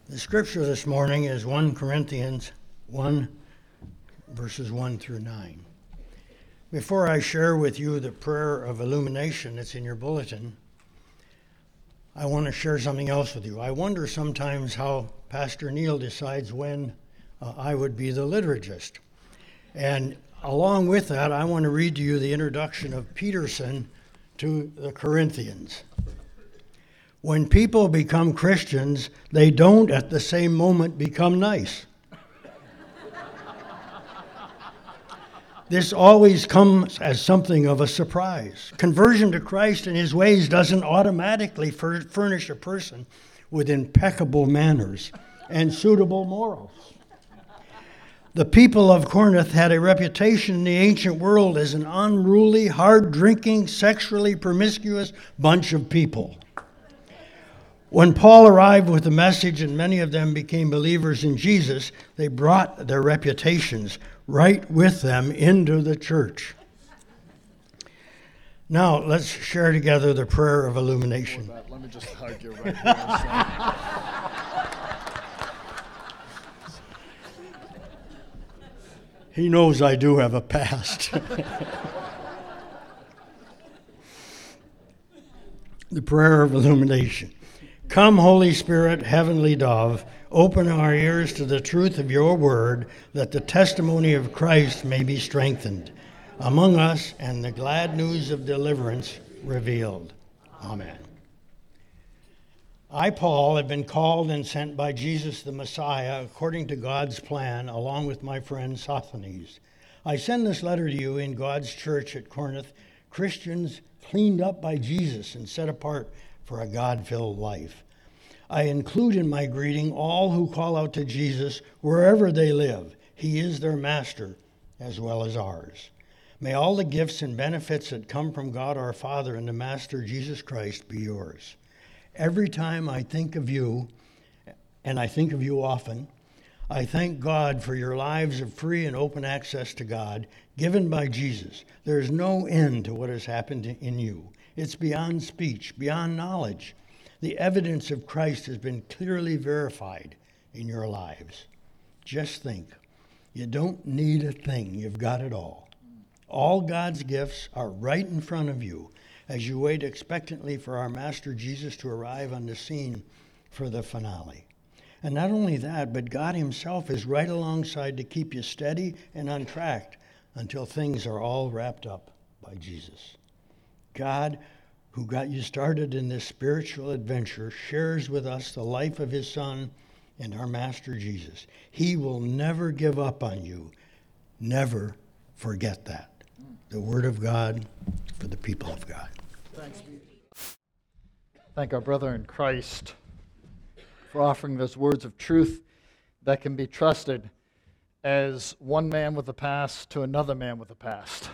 The scripture this morning is 1 Corinthians 1, verses 1 through 9. Before I share with you the prayer of illumination that's in your bulletin, I want to share something else with you. I wonder sometimes how Pastor Neil decides when I would be the liturgist. And along with that, I want to read to you the introduction of Peterson to the Corinthians. When people become Christians, they don't at the same moment become nice. This always comes as something of a surprise. Conversion to Christ and his ways doesn't automatically furnish a person with impeccable manners and suitable morals. The people of Corinth had a reputation in the ancient world as an unruly, hard-drinking, sexually promiscuous bunch of people. When Paul arrived with the message and many of them became believers in Jesus, they brought their reputations right with them into the church. Now, let's share together the prayer of illumination. Let me just hug you right here. He knows I do have a past. The prayer of illumination. Come, Holy Spirit, heavenly dove, open our ears to the truth of your word, that the testimony of Christ may be strengthened among us and the glad news of deliverance revealed. Amen. I, Paul, have been called and sent by Jesus the Messiah according to God's plan, along with my friend Sosthenes. I send this letter to you in God's church at Corinth, Christians cleaned up by Jesus and set apart for a God-filled life. I include in my greeting all who call out to Jesus wherever they live. He is their master as well as ours. May all the gifts and benefits that come from God our Father and the Master Jesus Christ be yours. Every time I think of you, and I think of you often, I thank God for your lives of free and open access to God given by Jesus. There is no end to what has happened in you. It's beyond speech, beyond knowledge. The evidence of Christ has been clearly verified in your lives. Just think, you don't need a thing. You've got it all. All God's gifts are right in front of you as you wait expectantly for our Master Jesus to arrive on the scene for the finale. And not only that, but God himself is right alongside to keep you steady and on track until things are all wrapped up by Jesus. God, who got you started in this spiritual adventure, shares with us the life of his Son and our Master Jesus. He will never give up on you. Never forget that. The Word of God for the people of God. Thanks. Thank our brother in Christ for offering those words of truth that can be trusted as one man with a past to another man with a past.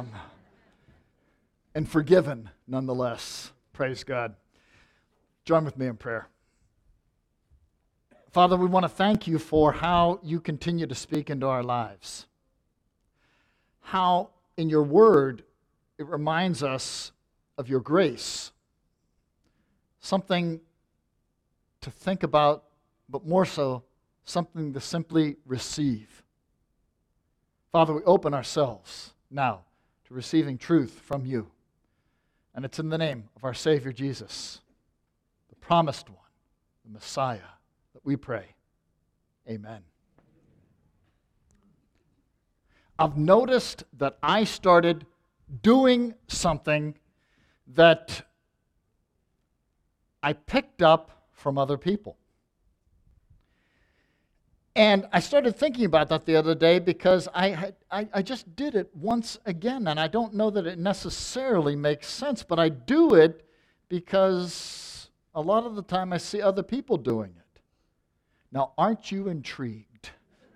And forgiven nonetheless. Praise God. Join with me in prayer. Father, we want to thank you for how you continue to speak into our lives. How in your word it reminds us of your grace. Something to think about, but more so, something to simply receive. Father, we open ourselves now to receiving truth from you. And it's in the name of our Savior Jesus, the promised one, the Messiah, that we pray. Amen. I've noticed that I started doing something that I picked up from other people. And I started thinking about that the other day because I just did it once again, and I don't know that it necessarily makes sense, but I do it because a lot of the time I see other people doing it. Now, aren't you intrigued?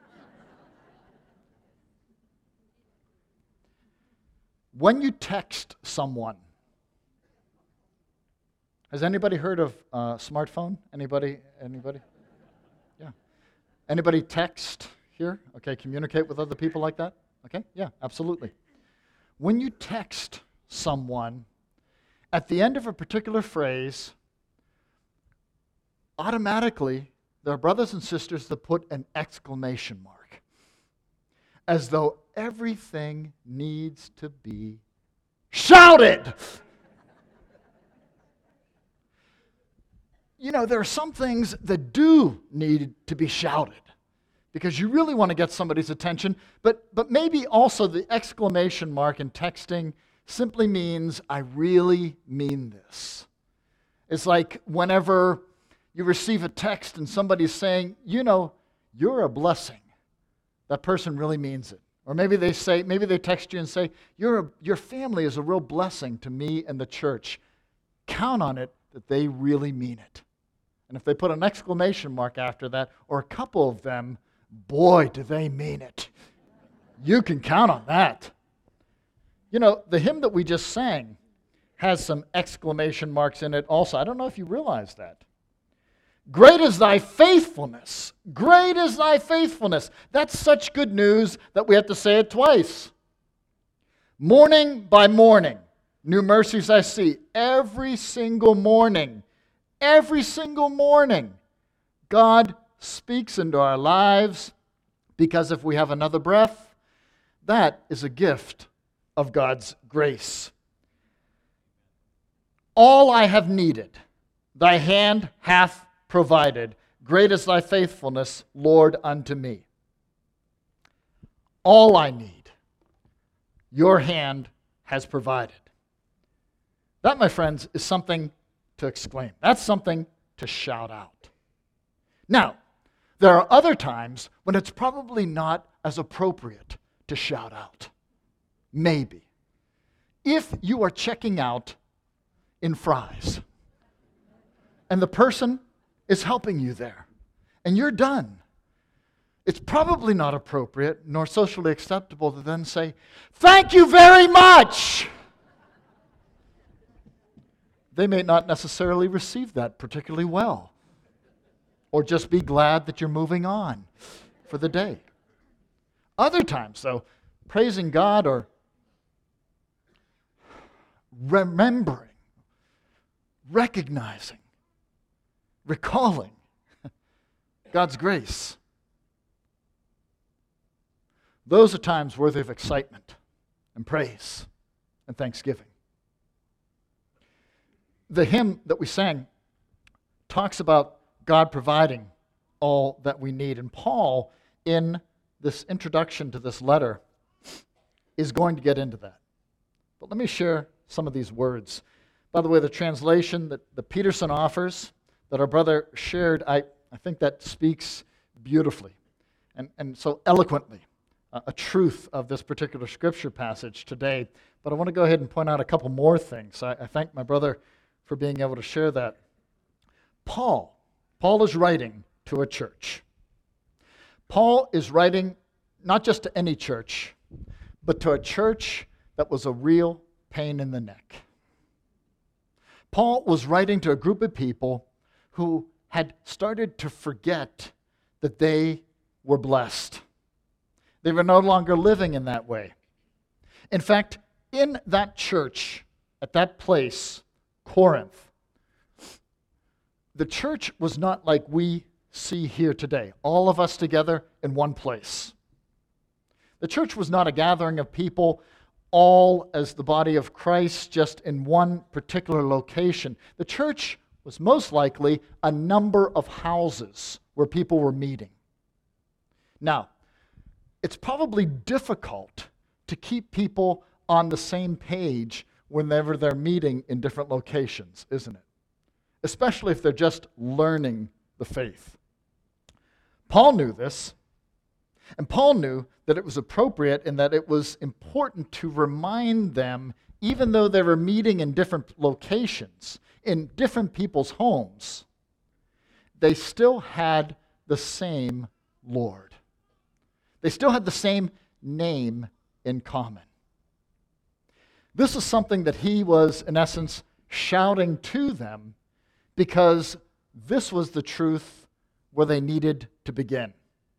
When you text someone, has anybody heard of smartphone? Anybody? Yeah. Anybody text here? Okay, communicate with other people like that? Okay, yeah, absolutely. When you text someone, at the end of a particular phrase, automatically there are brothers and sisters that put an exclamation mark, as though everything needs to be shouted. You know, there are some things that do need to be shouted because you really want to get somebody's attention, but maybe also the exclamation mark in texting simply means, I really mean this. It's like whenever you receive a text and somebody's saying, you know, you're a blessing. That person really means it. Or maybe they text you and say, your family is a real blessing to me and the church. Count on it that they really mean it. And if they put an exclamation mark after that, or a couple of them, boy, do they mean it. You can count on that. You know, the hymn that we just sang has some exclamation marks in it also. I don't know if you realize that. Great is thy faithfulness. Great is thy faithfulness. That's such good news that we have to say it twice. Morning by morning, new mercies I see. Every single morning, God speaks into our lives, because if we have another breath, that is a gift of God's grace. All I have needed, thy hand hath provided. Great is thy faithfulness, Lord, unto me. All I need, your hand has provided. That, my friends, is something to exclaim. That's something to shout out. Now, there are other times when it's probably not as appropriate to shout out. Maybe. If you are checking out in Fry's and the person is helping you there and you're done, it's probably not appropriate nor socially acceptable to then say, "Thank you very much." They may not necessarily receive that particularly well, or just be glad that you're moving on for the day. Other times, though, praising God or remembering, recognizing, recalling God's grace, those are times worthy of excitement and praise and thanksgiving. The hymn that we sang talks about God providing all that we need. And Paul, in this introduction to this letter, is going to get into that. But let me share some of these words. By the way, the translation that Peterson offers, that our brother shared, I think that speaks beautifully and so eloquently a truth of this particular scripture passage today. But I want to go ahead and point out a couple more things. I thank my brother for being able to share that. Paul is writing to a church. Paul is writing not just to any church, but to a church that was a real pain in the neck. Paul was writing to a group of people who had started to forget that they were blessed. They were no longer living in that way. In fact, in that church, at that place, Corinth, the church was not like we see here today, all of us together in one place. The church was not a gathering of people all as the body of Christ, just in one particular location. The church was most likely a number of houses where people were meeting. Now, it's probably difficult to keep people on the same page whenever they're meeting in different locations, isn't it? Especially if they're just learning the faith. Paul knew this, and Paul knew that it was appropriate and that it was important to remind them, even though they were meeting in different locations, in different people's homes, they still had the same Lord. They still had the same name in common. This is something that he was, in essence, shouting to them because this was the truth where they needed to begin.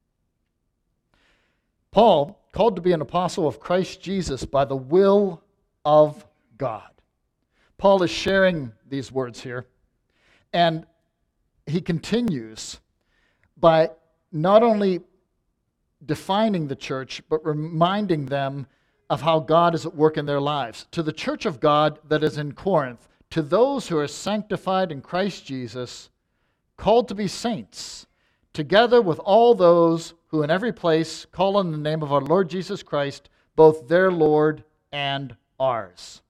Paul, called to be an apostle of Christ Jesus by the will of God. Paul is sharing these words here, and he continues, by not only defining the church, but reminding them of how God is at work in their lives. To the church of God that is in Corinth, to those who are sanctified in Christ Jesus, called to be saints, together with all those who in every place call on the name of our Lord Jesus Christ, both their Lord and ours.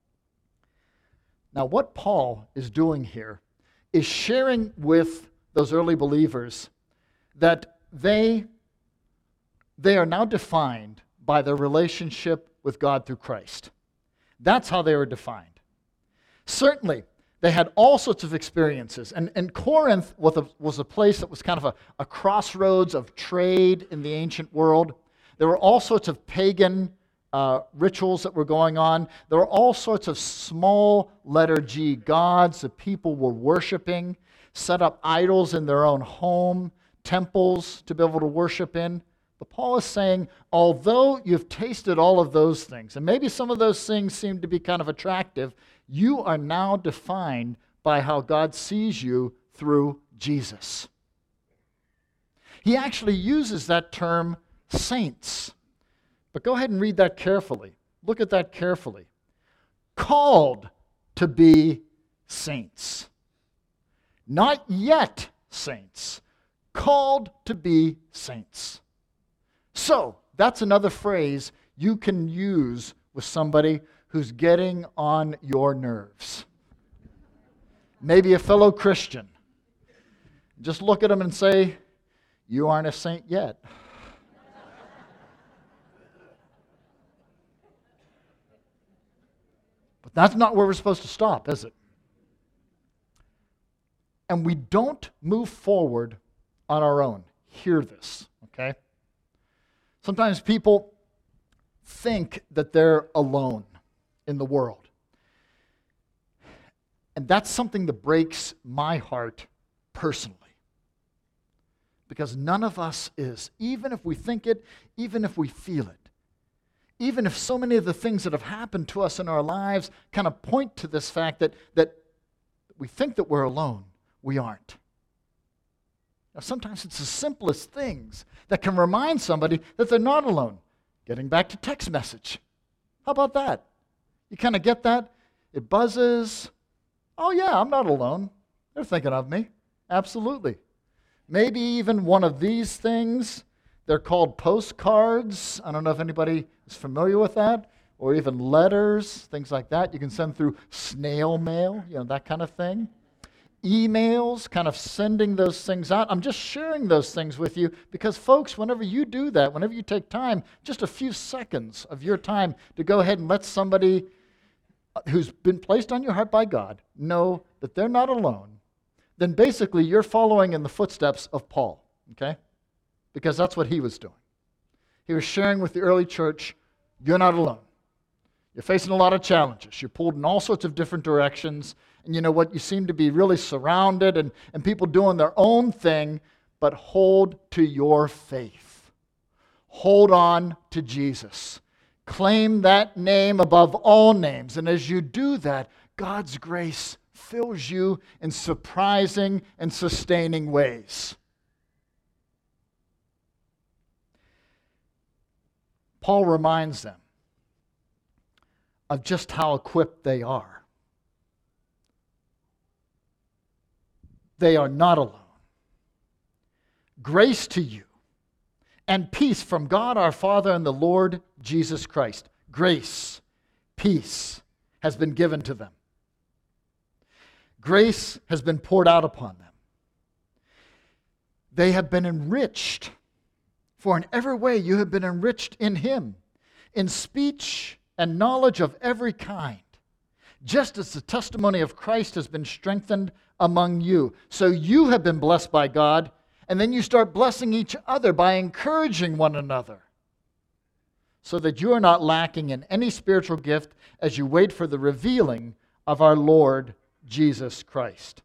Now, what Paul is doing here is sharing with those early believers that they are now defined by their relationship with God through Christ. That's how they were defined. Certainly, they had all sorts of experiences. And Corinth was a place that was kind of a crossroads of trade in the ancient world. There were all sorts of pagan rituals that were going on. There were all sorts of small letter G gods that people were worshiping, set up idols in their own home, temples to be able to worship in. But Paul is saying, although you've tasted all of those things, and maybe some of those things seem to be kind of attractive, you are now defined by how God sees you through Jesus. He actually uses that term saints. But go ahead and read that carefully. Look at that carefully. Called to be saints. Not yet saints. Called to be saints. So, that's another phrase you can use with somebody who's getting on your nerves. Maybe a fellow Christian. Just look at them and say, "You aren't a saint yet." But that's not where we're supposed to stop, is it? And we don't move forward on our own. Hear this, okay? Sometimes people think that they're alone in the world. And that's something that breaks my heart personally. Because none of us is, even if we think it, even if we feel it. Even if so many of the things that have happened to us in our lives kind of point to this fact that we think that we're alone, we aren't. Now, sometimes it's the simplest things that can remind somebody that they're not alone. Getting back to text message. How about that? You kind of get that? It buzzes. Oh yeah, I'm not alone. They're thinking of me. Absolutely. Maybe even one of these things. They're called postcards. I don't know if anybody is familiar with that. Or even letters, things like that. You can send through snail mail, that kind of thing. Emails, kind of sending those things out. I'm just sharing those things with you because, folks, whenever you do that, whenever you take time, just a few seconds of your time to go ahead and let somebody who's been placed on your heart by God know that they're not alone, then basically you're following in the footsteps of Paul, okay? Because that's what he was doing. He was sharing with the early church, you're not alone. You're facing a lot of challenges. You're pulled in all sorts of different directions. And you know what? You seem to be really surrounded and people doing their own thing, but hold to your faith. Hold on to Jesus. Claim that name above all names. And as you do that, God's grace fills you in surprising and sustaining ways. Paul reminds them of just how equipped they are. They are not alone. Grace to you and peace from God our Father and the Lord Jesus Christ. Grace, peace has been given to them. Grace has been poured out upon them. They have been enriched, for in every way you have been enriched in Him, in speech and knowledge of every kind, just as the testimony of Christ has been strengthened among you. So you have been blessed by God, and then you start blessing each other by encouraging one another, so that you are not lacking in any spiritual gift as you wait for the revealing of our Lord Jesus Christ.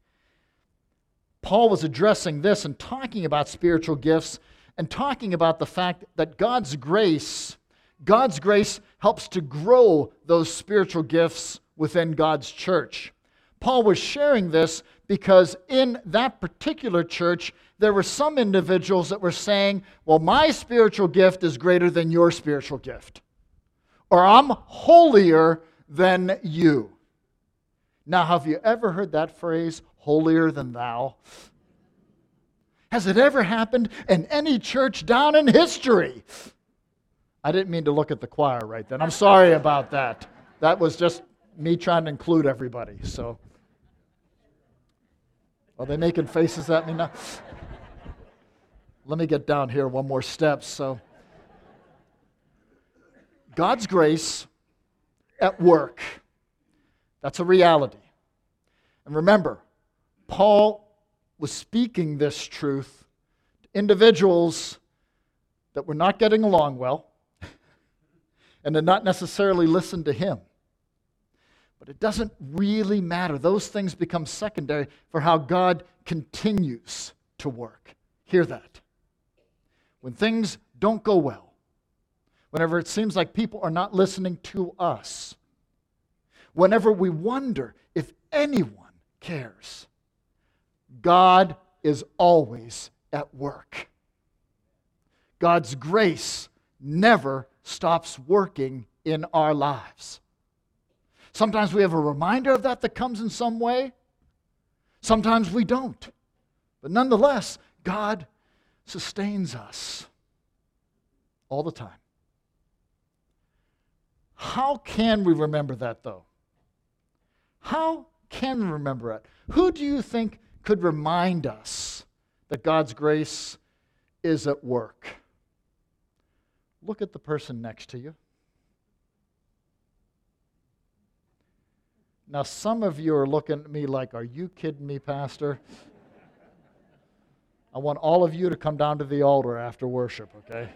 Paul was addressing this and talking about spiritual gifts and talking about the fact that God's grace helps to grow those spiritual gifts within God's church. Paul was sharing this because in that particular church, there were some individuals that were saying, well, my spiritual gift is greater than your spiritual gift, or I'm holier than you. Now, have you ever heard that phrase, holier than thou? Has it ever happened in any church down in history? I didn't mean to look at the choir right then. I'm sorry about that. That was just me trying to include everybody. So, are they making faces at me now? Let me get down here one more step. So, God's grace at work. That's a reality. And remember, Paul was speaking this truth to individuals that were not getting along well and did not necessarily listen to him. But it doesn't really matter. Those things become secondary for how God continues to work. Hear that. When things don't go well, whenever it seems like people are not listening to us, whenever we wonder if anyone cares, God is always at work. God's grace never stops working in our lives. Sometimes we have a reminder of that comes in some way. Sometimes we don't. But nonetheless, God sustains us all the time. How can we remember that, though? How can we remember it? Who do you think could remind us that God's grace is at work? Look at the person next to you. Now, some of you are looking at me like, are you kidding me, Pastor? I want all of you to come down to the altar after worship, okay?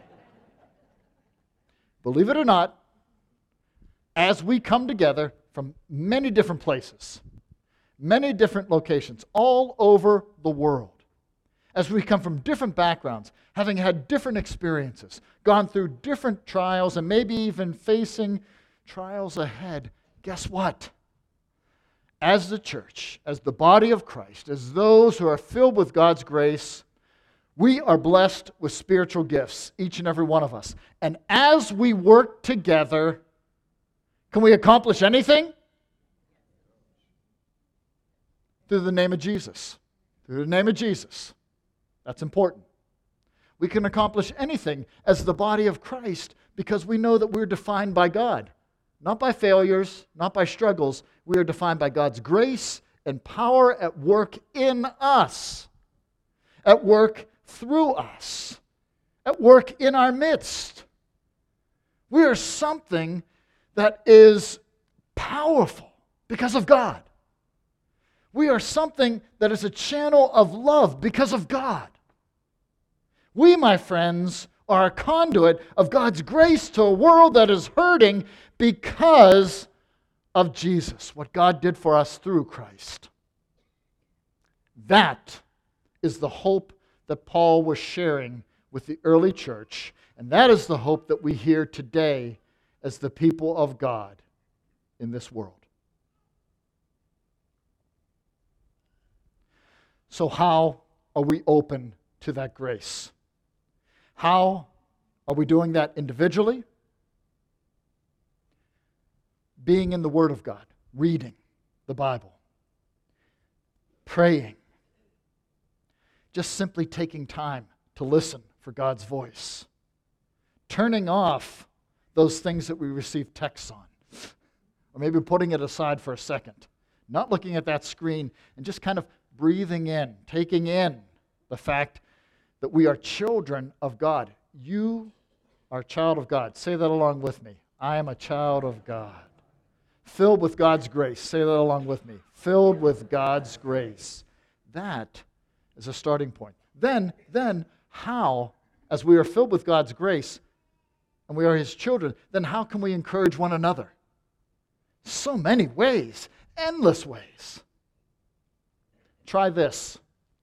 Believe it or not, as we come together from many different places, many different locations, all over the world, as we come from different backgrounds, having had different experiences, gone through different trials, and maybe even facing trials ahead, guess what? As the church, as the body of Christ, as those who are filled with God's grace, we are blessed with spiritual gifts, each and every one of us. And as we work together, can we accomplish anything? Through the name of Jesus. Through the name of Jesus. That's important. We can accomplish anything as the body of Christ because we know that we're defined by God. Not by failures, not by struggles. We are defined by God's grace and power at work in us, at work through us, at work in our midst. We are something that is powerful because of God. We are something that is a channel of love because of God. We, my friends, are a conduit of God's grace to a world that is hurting because of Jesus, what God did for us through Christ. That is the hope that Paul was sharing with the early church, and that is the hope that we hear today as the people of God in this world. So how are we open to that grace? How are we doing that individually? Being in the Word of God, reading the Bible, praying, just simply taking time to listen for God's voice, turning off those things that we receive texts on, or maybe putting it aside for a second, not looking at that screen, and just kind of breathing in, taking in the fact that we are children of God. You are a child of God. Say that along with me. I am a child of God. Filled with God's grace. Say that along with me. Filled with God's grace. That is a starting point. Then how, as we are filled with God's grace, and we are His children, then how can we encourage one another? So many ways. Endless ways. Try this.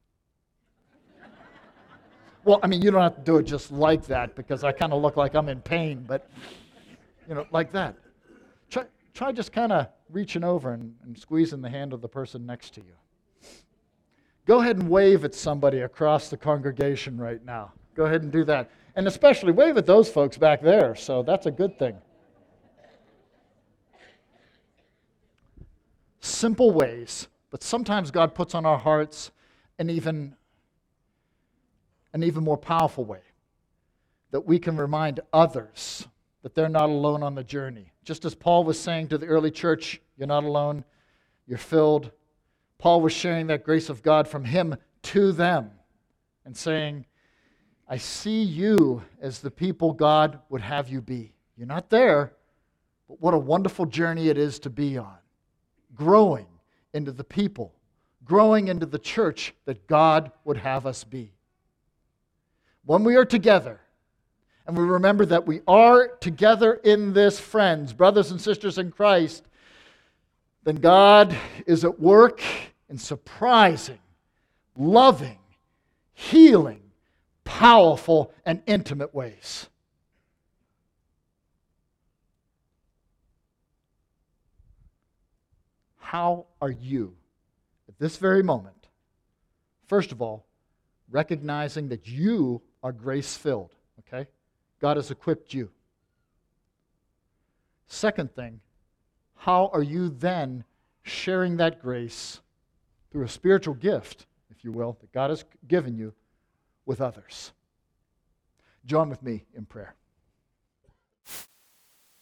Well, I mean, you don't have to do it just like that because I kind of look like I'm in pain, but, like that. Try just kind of reaching over and squeezing the hand of the person next to you. Go ahead and wave at somebody across the congregation right now. Go ahead and do that. And especially wave at those folks back there, so that's a good thing. Simple ways, but sometimes God puts on our hearts an even more powerful way that we can remind others that they're not alone on the journey. Just as Paul was saying to the early church, you're not alone, you're filled. Paul was sharing that grace of God from him to them and saying, I see you as the people God would have you be. You're not there, but what a wonderful journey it is to be on. Growing into the people, growing into the church that God would have us be. When we are together, and we remember that we are together in this, friends, brothers and sisters in Christ, then God is at work in surprising, loving, healing, powerful, and intimate ways. How are you at this very moment? First of all, recognizing that you are grace-filled, okay? God has equipped you. Second thing, how are you then sharing that grace through a spiritual gift, if you will, that God has given you with others? Join with me in prayer.